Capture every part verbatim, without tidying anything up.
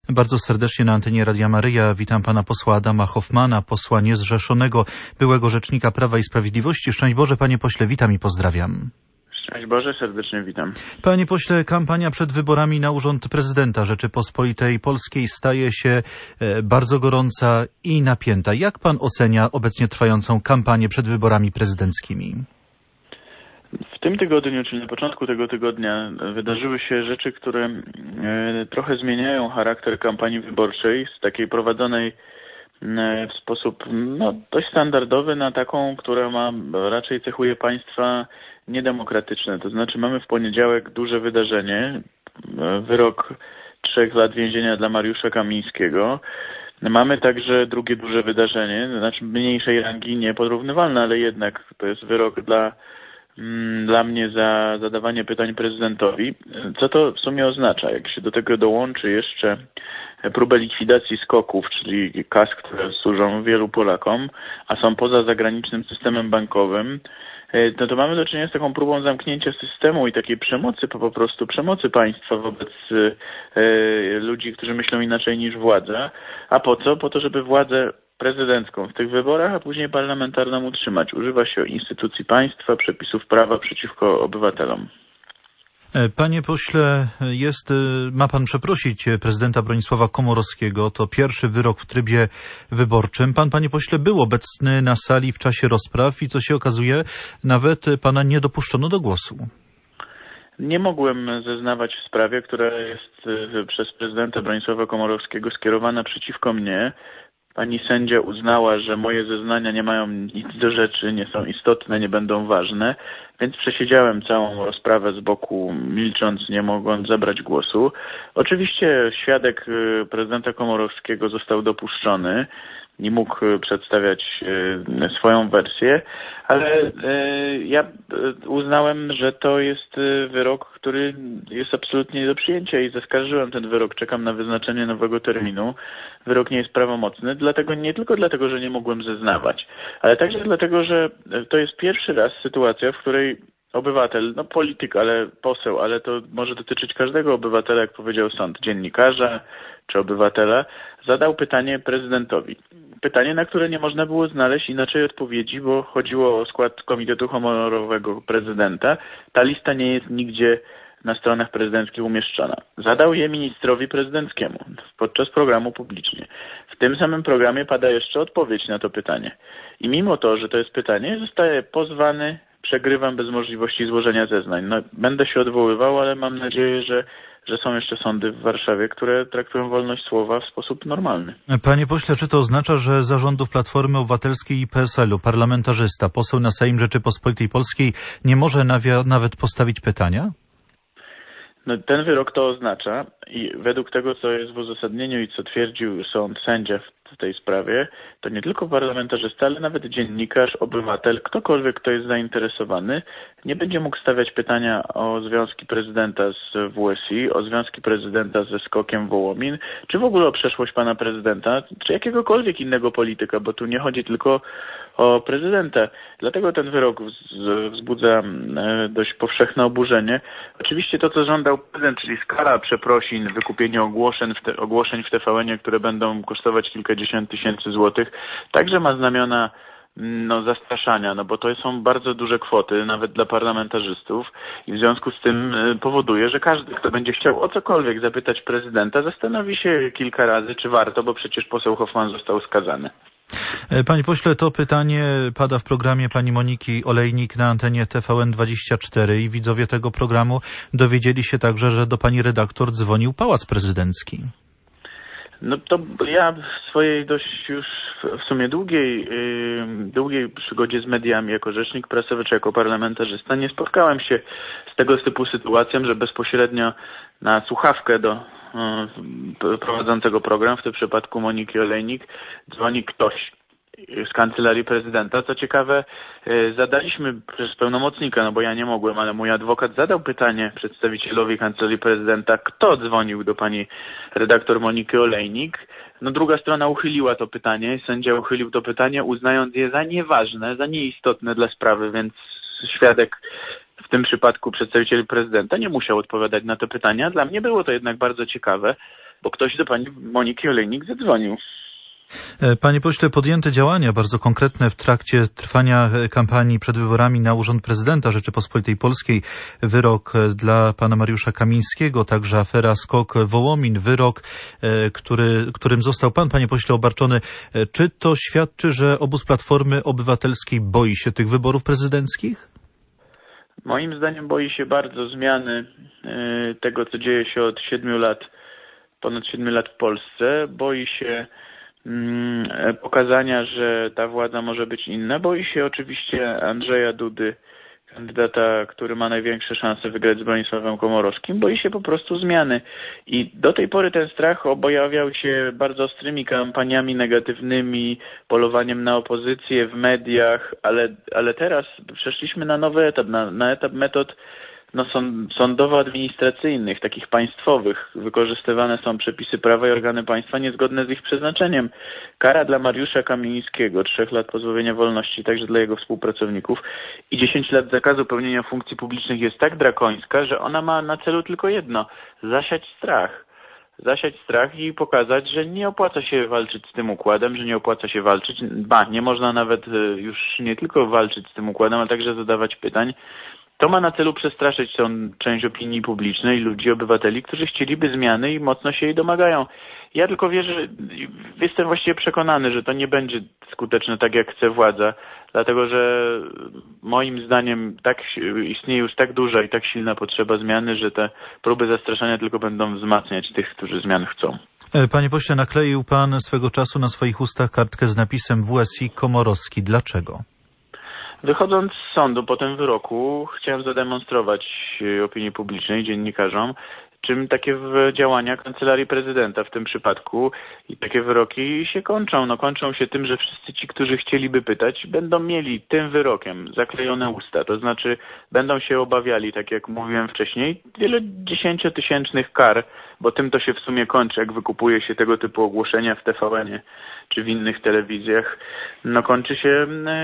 Bardzo serdecznie na antenie Radia Maryja witam pana posła Adama Hoffmana, posła niezrzeszonego, byłego rzecznika Prawa i Sprawiedliwości. Szczęść Boże, panie pośle, witam i pozdrawiam. Szczęść Boże, serdecznie witam. Panie pośle, kampania przed wyborami na urząd prezydenta Rzeczypospolitej Polskiej staje się bardzo gorąca i napięta. Jak pan ocenia obecnie trwającą kampanię przed wyborami prezydenckimi? W tym tygodniu, czyli na początku tego tygodnia, wydarzyły się rzeczy, które trochę zmieniają charakter kampanii wyborczej z takiej prowadzonej w sposób no, dość standardowy na taką, która ma raczej cechuje państwa niedemokratyczne. To znaczy mamy w poniedziałek duże wydarzenie, wyrok trzech lat więzienia dla Mariusza Kamińskiego. Mamy także drugie duże wydarzenie, to znaczy mniejszej rangi, nieporównywalne, ale jednak to jest wyrok dla dla mnie za zadawanie pytań prezydentowi. Co to w sumie oznacza? Jak się do tego dołączy jeszcze próbę likwidacji SKOK-ów, czyli kas, które służą wielu Polakom, a są poza zagranicznym systemem bankowym, no to mamy do czynienia z taką próbą zamknięcia systemu i takiej przemocy, po prostu przemocy państwa wobec e, ludzi, którzy myślą inaczej niż władza. A po co? Po to, żeby władzę prezydencką w tych wyborach, a później parlamentarną utrzymać. Używa się instytucji państwa, przepisów prawa przeciwko obywatelom. Panie pośle, jest, ma pan przeprosić prezydenta Bronisława Komorowskiego. To pierwszy wyrok w trybie wyborczym. Pan, panie pośle, był obecny na sali w czasie rozpraw i co się okazuje, nawet pana nie dopuszczono do głosu. Nie mogłem zeznawać w sprawie, która jest przez prezydenta Bronisława Komorowskiego skierowana przeciwko mnie. Pani sędzia uznała, że moje zeznania nie mają nic do rzeczy, nie są istotne, nie będą ważne, więc przesiedziałem całą rozprawę z boku, milcząc, nie mogąc zabrać głosu. Oczywiście świadek prezydenta Komorowskiego został dopuszczony i mógł przedstawiać swoją wersję, ale ja uznałem, że to jest wyrok, który jest absolutnie nie do przyjęcia i zaskarżyłem ten wyrok. Czekam na wyznaczenie nowego terminu. Wyrok nie jest prawomocny, dlatego nie tylko dlatego, że nie mogłem zeznawać, ale także dlatego, że to jest pierwszy raz sytuacja, w której obywatel, no polityk, ale poseł, ale to może dotyczyć każdego obywatela, jak powiedział sąd, dziennikarza czy obywatela, zadał pytanie prezydentowi. Pytanie, na które nie można było znaleźć inaczej odpowiedzi, bo chodziło o skład Komitetu Honorowego Prezydenta. Ta lista nie jest nigdzie na stronach prezydenckich umieszczona. Zadał je ministrowi prezydenckiemu podczas programu publicznie. W tym samym programie pada jeszcze odpowiedź na to pytanie. I mimo to, że to jest pytanie, zostaje pozwany, przegrywam bez możliwości złożenia zeznań. No, będę się odwoływał, ale mam nadzieję, że że są jeszcze sądy w Warszawie, które traktują wolność słowa w sposób normalny. Panie pośle, czy to oznacza, że za rządów Platformy Obywatelskiej i P S L u parlamentarzysta, poseł na Sejm Rzeczypospolitej Polskiej nie może nawia- nawet postawić pytania? No, ten wyrok to oznacza i według tego, co jest w uzasadnieniu i co twierdził sąd, sędzia w tej sprawie, to nie tylko parlamentarzysta, ale nawet dziennikarz, obywatel, ktokolwiek, kto jest zainteresowany, nie będzie mógł stawiać pytania o związki prezydenta z W S I, o związki prezydenta ze SKOK-iem Wołomin, czy w ogóle o przeszłość pana prezydenta, czy jakiegokolwiek innego polityka, bo tu nie chodzi tylko o prezydenta. Dlatego ten wyrok wzbudza dość powszechne oburzenie. Oczywiście to, co żądał prezydent, czyli skala przeprosin, wykupienie ogłoszeń w, te, ogłoszeń w T V N-ie, które będą kosztować kilkadziesiąt tysięcy złotych, także ma znamiona no, zastraszania, no bo to są bardzo duże kwoty, nawet dla parlamentarzystów i w związku z tym powoduje, że każdy, kto będzie chciał o cokolwiek zapytać prezydenta, zastanowi się kilka razy, czy warto, bo przecież poseł Hoffman został skazany. Panie pośle, to pytanie pada w programie pani Moniki Olejnik na antenie T V N dwadzieścia cztery i widzowie tego programu dowiedzieli się także, że do pani redaktor dzwonił Pałac Prezydencki. No to ja w swojej dość już w sumie długiej, yy, długiej przygodzie z mediami jako rzecznik prasowy czy jako parlamentarzysta nie spotkałem się z tego typu sytuacją, że bezpośrednio na słuchawkę do yy, prowadzącego program, w tym przypadku Moniki Olejnik, dzwoni ktoś z kancelarii prezydenta. Co ciekawe, zadaliśmy przez pełnomocnika, no bo ja nie mogłem, ale mój adwokat zadał pytanie przedstawicielowi kancelarii prezydenta, kto dzwonił do pani redaktor Moniki Olejnik. No druga strona uchyliła to pytanie, sędzia uchylił to pytanie, uznając je za nieważne, za nieistotne dla sprawy, więc świadek, w tym przypadku przedstawiciel prezydenta, nie musiał odpowiadać na to pytania. Dla mnie było to jednak bardzo ciekawe, bo ktoś do pani Moniki Olejnik zadzwonił. Panie pośle, podjęte działania bardzo konkretne w trakcie trwania kampanii przed wyborami na urząd prezydenta Rzeczypospolitej Polskiej. Wyrok dla pana Mariusza Kamińskiego, także afera Skok Wołomin, wyrok, który, którym został pan, panie pośle, obarczony. Czy to świadczy, że obóz Platformy Obywatelskiej boi się tych wyborów prezydenckich? Moim zdaniem boi się bardzo zmiany tego, co dzieje się od siedmiu lat, ponad siedmiu lat w Polsce. Boi się pokazania, że ta władza może być inna. Boi się oczywiście Andrzeja Dudy, kandydata, który ma największe szanse wygrać z Bronisławem Komorowskim. Boi się po prostu zmiany. I do tej pory ten strach objawiał się bardzo ostrymi kampaniami negatywnymi, polowaniem na opozycję w mediach, ale, ale teraz przeszliśmy na nowy etap, na, na etap metod no, sądowo-administracyjnych, takich państwowych. Wykorzystywane są przepisy prawa i organy państwa niezgodne z ich przeznaczeniem. Kara dla Mariusza Kamińskiego, trzech lat pozbawienia wolności, także dla jego współpracowników i dziesięć lat zakazu pełnienia funkcji publicznych jest tak drakońska, że ona ma na celu tylko jedno – zasiać strach. Zasiać strach i pokazać, że nie opłaca się walczyć z tym układem, że nie opłaca się walczyć. Ba, nie można nawet już nie tylko walczyć z tym układem, ale także zadawać pytań. To ma na celu przestraszyć tą część opinii publicznej, ludzi, obywateli, którzy chcieliby zmiany i mocno się jej domagają. Ja tylko wierzę, jestem właściwie przekonany, że to nie będzie skuteczne tak, jak chce władza, dlatego że moim zdaniem tak istnieje już tak duża i tak silna potrzeba zmiany, że te próby zastraszania tylko będą wzmacniać tych, którzy zmian chcą. Panie pośle, nakleił pan swego czasu na swoich ustach kartkę z napisem W S I Komorowski. Dlaczego? Wychodząc z sądu po tym wyroku, chciałem zademonstrować opinii publicznej, dziennikarzom, czym takie działania Kancelarii Prezydenta w tym przypadku i takie wyroki się kończą. No kończą się tym, że wszyscy ci, którzy chcieliby pytać, będą mieli tym wyrokiem zaklejone usta. To znaczy będą się obawiali, tak jak mówiłem wcześniej, wielodziesięciotysięcznych kar, bo tym to się w sumie kończy, jak wykupuje się tego typu ogłoszenia w T V N-ie czy w innych telewizjach. No kończy się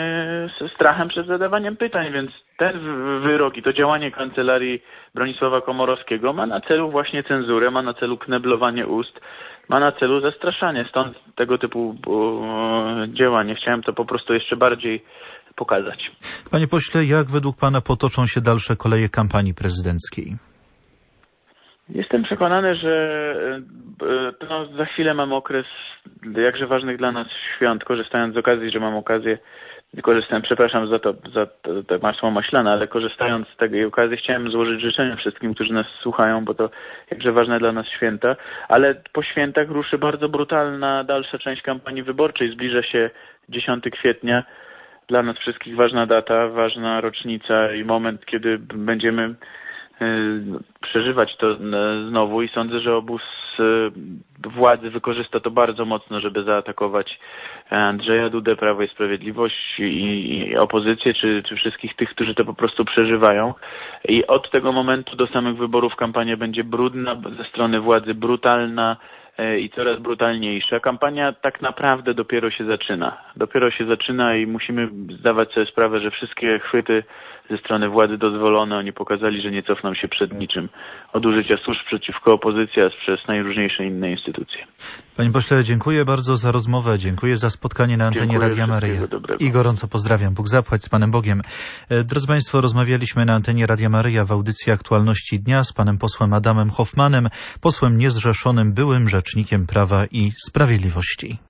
e, strachem przed zadawaniem pytań, więc ten wyrok i to działanie Kancelarii Bronisława Komorowskiego ma na celu właśnie cenzurę, ma na celu kneblowanie ust, ma na celu zastraszanie. Stąd tego typu e, działanie. Chciałem to po prostu jeszcze bardziej pokazać. Panie pośle, jak według pana potoczą się dalsze koleje kampanii prezydenckiej? Jestem przekonany, że no, za chwilę mam okres jakże ważnych dla nas świąt, korzystając z okazji, że mam okazję, korzystałem, przepraszam za to, za to, to masło maślane, ale korzystając z tej okazji chciałem złożyć życzenia wszystkim, którzy nas słuchają, bo to jakże ważne dla nas święta, ale po świętach ruszy bardzo brutalna dalsza część kampanii wyborczej. Zbliża się dziesiątego kwietnia. Dla nas wszystkich ważna data, ważna rocznica i moment, kiedy będziemy przeżywać to znowu i sądzę, że obóz władzy wykorzysta to bardzo mocno, żeby zaatakować Andrzeja Dudę, Prawo i Sprawiedliwość i, i opozycję, czy, czy wszystkich tych, którzy to po prostu przeżywają. I od tego momentu do samych wyborów kampania będzie brudna, ze strony władzy brutalna i coraz brutalniejsza. Kampania tak naprawdę dopiero się zaczyna. Dopiero się zaczyna i musimy zdawać sobie sprawę, że wszystkie chwyty ze strony władzy dozwolone, oni pokazali, że nie cofną się przed niczym. Od użycia służb przeciwko opozycji, a przez najróżniejsze inne instytucje. Panie pośle, dziękuję bardzo za rozmowę, dziękuję za spotkanie na antenie Dziękuję, Radia Maryja. dobrego. I gorąco pozdrawiam. Bóg zapłać z Panem Bogiem. Drodzy Państwo, rozmawialiśmy na antenie Radia Maryja w audycji Aktualności Dnia z panem posłem Adamem Hoffmanem, posłem niezrzeszonym, byłym rzecznikiem Prawa i Sprawiedliwości.